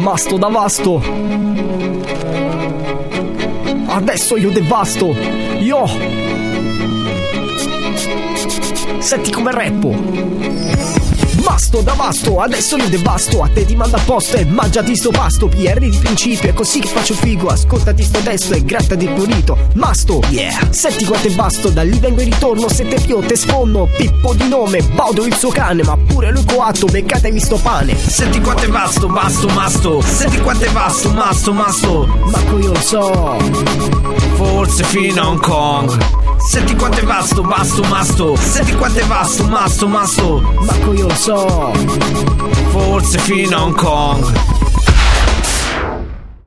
Masto da vasto. Adesso io devasto. Io. Senti come rappo. Masto da vasto, adesso li devasto. A te ti manda a posto e mangiati sto pasto. PR di principio, è così che faccio figo. Ascoltati sto testo e grattati il pulito. Masto, yeah. Senti quanto è vasto, da lì vengo e ritorno. Se te pio te sfonno, Pippo di nome, Baudo il suo cane, ma pure lui coatto, beccatevi sto pane. Senti quanto è vasto, vasto, masto. Senti quanto è vasto, masto, masto. Manco io lo so. Forse fino a Hong Kong. Senti quanto è vasto, vasto, masto. Senti quanto è vasto, masto, masto. Manco io lo so. Forse fino a Hong Kong.